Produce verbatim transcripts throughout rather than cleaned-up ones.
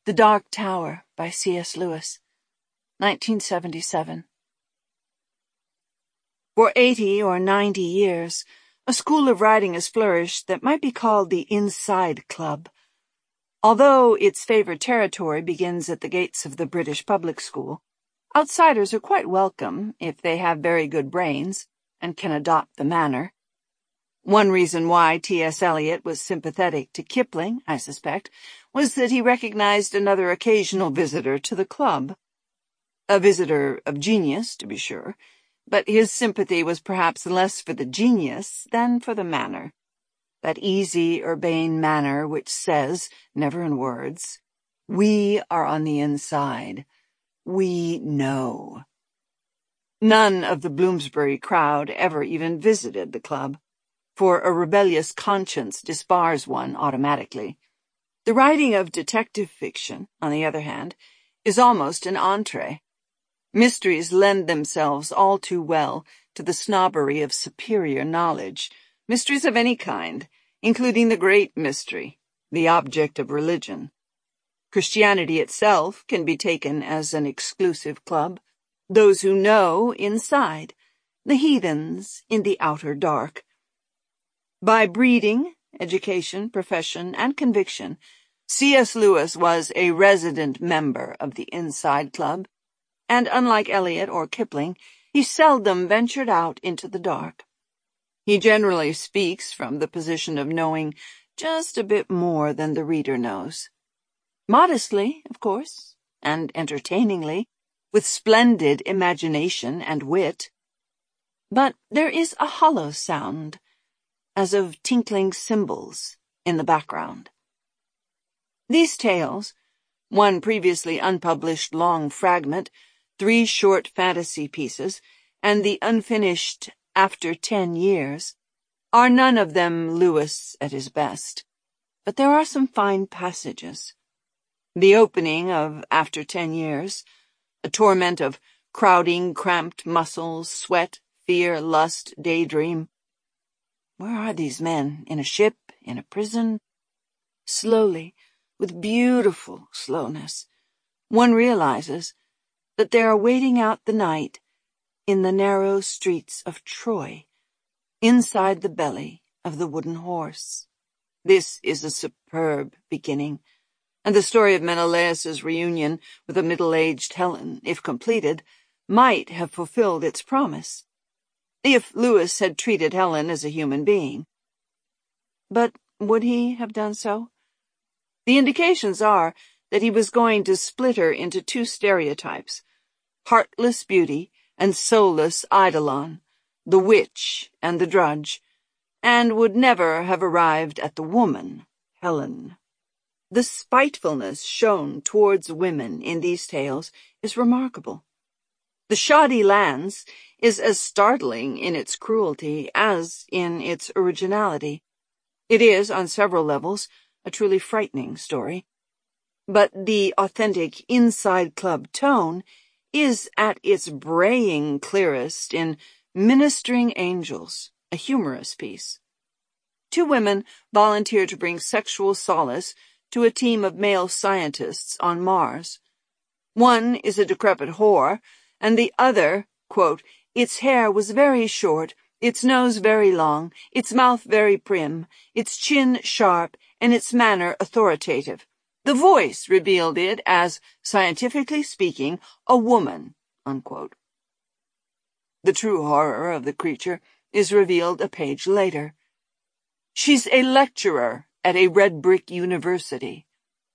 The Dark Tower by C S Lewis, nineteen seventy-seven. For eighty or ninety years, a school of writing has flourished that might be called the Inside Club. Although its favored territory begins at the gates of the British public school, outsiders are quite welcome if they have very good brains and can adopt the manner. One reason why T S Eliot was sympathetic to Kipling, I suspect, was that he recognized another occasional visitor to the club. A visitor of genius, to be sure, but his sympathy was perhaps less for the genius than for the manner. That easy, urbane manner which says, never in words, "We are on the inside. We know." None of the Bloomsbury crowd ever even visited the club, for a rebellious conscience disbars one automatically. The writing of detective fiction, on the other hand, is almost an entree. Mysteries lend themselves all too well to the snobbery of superior knowledge, mysteries of any kind, including the great mystery, the object of religion. Christianity itself can be taken as an exclusive club, those who know inside, the heathens in the outer dark. By breeding, education, profession, and conviction, C S Lewis was a resident member of the Inside Club, and unlike Eliot or Kipling, he seldom ventured out into the dark. He generally speaks from the position of knowing just a bit more than the reader knows. Modestly, of course, and entertainingly, with splendid imagination and wit. But there is a hollow sound, as of tinkling cymbals, in the background. These tales, one previously unpublished long fragment, three short fantasy pieces, and the unfinished After Ten Years, are none of them Lewis at his best, but there are some fine passages. The opening of After Ten Years, a torment of crowding, cramped muscles, sweat, fear, lust, daydream. Where are these men? In a ship? In a prison? Slowly, with beautiful slowness, one realizes that they are waiting out the night in the narrow streets of Troy, inside the belly of the wooden horse. This is a superb beginning, and the story of Menelaus's reunion with a middle-aged Helen, if completed, might have fulfilled its promise, if Lewis had treated Helen as a human being. But would he have done so? The indications are that he was going to split her into two stereotypes, heartless beauty and soulless Eidolon, the witch and the drudge, and would never have arrived at the woman, Helen. The spitefulness shown towards women in these tales is remarkable. The Shoddy Lands is as startling in its cruelty as in its originality. It is, on several levels, a truly frightening story. But the authentic Inside Club tone is at its braying clearest in Ministering Angels, a humorous piece. Two women volunteer to bring sexual solace to a team of male scientists on Mars. One is a decrepit whore, and the other, quote, "Its hair was very short, its nose very long, its mouth very prim, its chin sharp, and its manner authoritative. The voice revealed it as, scientifically speaking, a woman," unquote. The true horror of the creature is revealed a page later. She's a lecturer at a red brick university.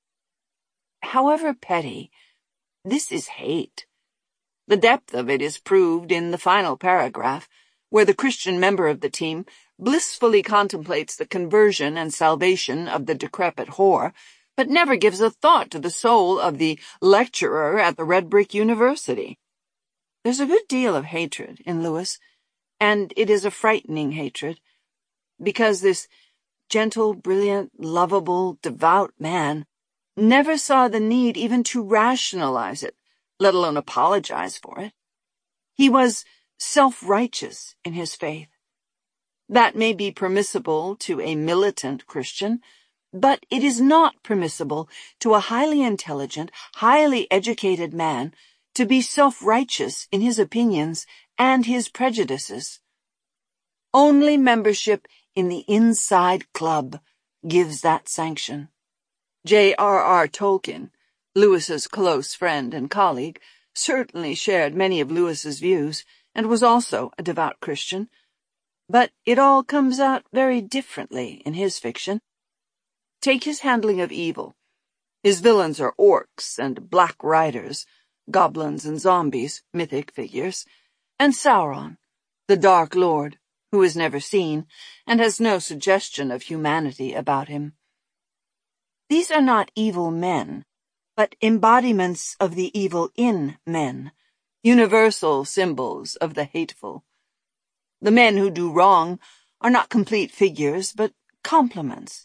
However petty, this is hate. The depth of it is proved in the final paragraph, where the Christian member of the team blissfully contemplates the conversion and salvation of the decrepit whore, but never gives a thought to the soul of the lecturer at the red brick university. There's a good deal of hatred in Lewis, and it is a frightening hatred, because this gentle, brilliant, lovable, devout man never saw the need even to rationalize it, let alone apologize for it. He was self-righteous in his faith. That may be permissible to a militant Christian, But it is not permissible to a highly intelligent, highly educated man to be self-righteous in his opinions and his prejudices. Only membership in the Inside Club gives that sanction. J R R Tolkien, Lewis's close friend and colleague, certainly shared many of Lewis's views and was also a devout Christian, but it all comes out very differently in his fiction. Take his handling of evil. His villains are orcs and black riders, goblins and zombies, mythic figures, and Sauron, the Dark Lord, who is never seen and has no suggestion of humanity about him. These are not evil men, but embodiments of the evil in men, universal symbols of the hateful. The men who do wrong are not complete figures, but complements.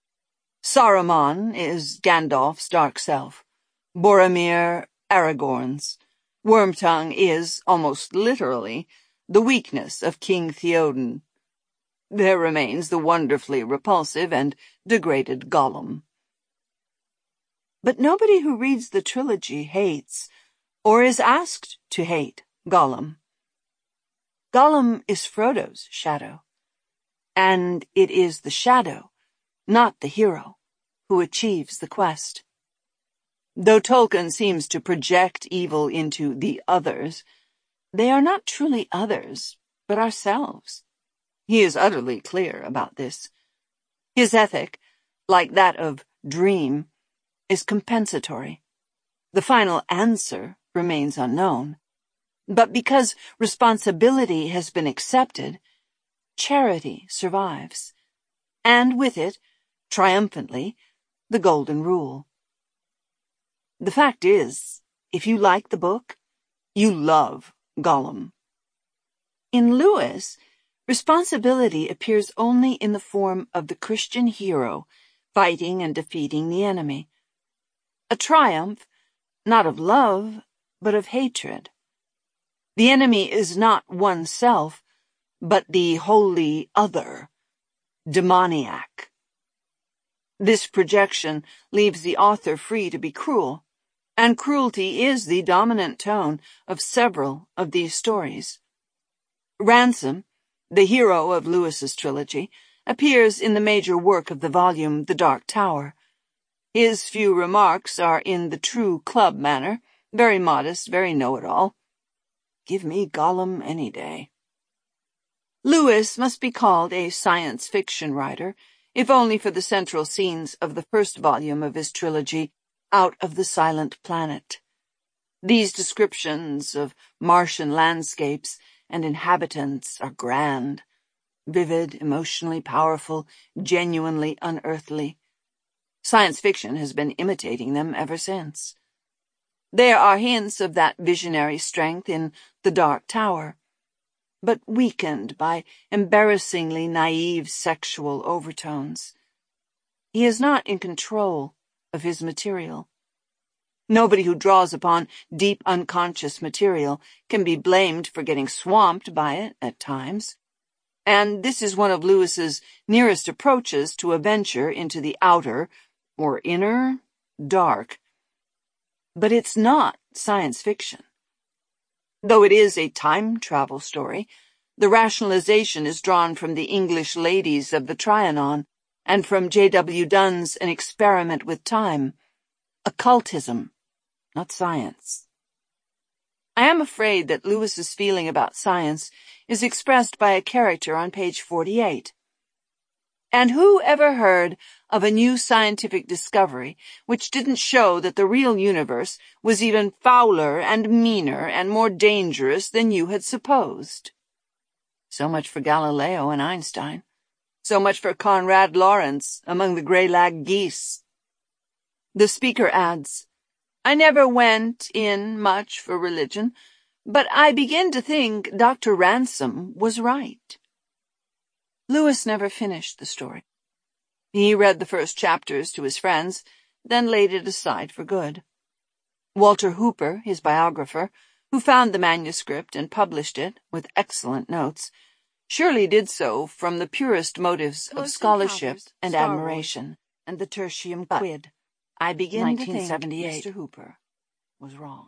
Saruman is Gandalf's dark self. Boromir, Aragorn's. Wormtongue is, almost literally, the weakness of King Theoden. There remains the wonderfully repulsive and degraded Gollum. But nobody who reads the trilogy hates, or is asked to hate, Gollum. Gollum is Frodo's shadow, and it is the shadow, not the hero, who achieves the quest. Though Tolkien seems to project evil into the others, they are not truly others, but ourselves. He is utterly clear about this. His ethic, like that of Dream, is compensatory. The final answer remains unknown. But because responsibility has been accepted, charity survives, and with it, triumphantly, the golden rule. The fact is, if you like the book, you love Gollum. In Lewis, responsibility appears only in the form of the Christian hero fighting and defeating the enemy. A triumph, not of love, but of hatred. The enemy is not oneself, but the wholly other, demoniac. This projection leaves the author free to be cruel, and cruelty is the dominant tone of several of these stories. Ransom, the hero of Lewis's trilogy, appears in the major work of the volume, The Dark Tower. His few remarks are in the true club manner, very modest, very know-it-all. Give me Gollum any day. Lewis must be called a science fiction writer, if only for the central scenes of the first volume of his trilogy, Out of the Silent Planet. These descriptions of Martian landscapes and inhabitants are grand, vivid, emotionally powerful, genuinely unearthly. Science fiction has been imitating them ever since. There are hints of that visionary strength in The Dark Tower, but weakened by embarrassingly naive sexual overtones. He is not in control of his material. Nobody who draws upon deep unconscious material can be blamed for getting swamped by it at times, and this is one of Lewis's nearest approaches to a venture into the outer, or inner, dark. But it's not science fiction. Though it is a time travel story, the rationalization is drawn from the English ladies of the Trianon and from J W Dunn's An Experiment with Time. Occultism, not science. I am afraid that Lewis's feeling about science is expressed by a character on page forty-eight. And who ever heard of a new scientific discovery which didn't show that the real universe was even fouler and meaner and more dangerous than you had supposed? So much for Galileo and Einstein. So much for Conrad Lorenz among the Greylag geese. The speaker adds, I never went in much for religion, but I begin to think Doctor Ransom was right. Lewis never finished the story. He read the first chapters to his friends, then laid it aside for good. Walter Hooper, his biographer, who found the manuscript and published it with excellent notes, surely did so from the purest motives of scholarship and admiration, and the tertium But quid. I begin to think nineteen seventy-eight Mister Hooper was wrong.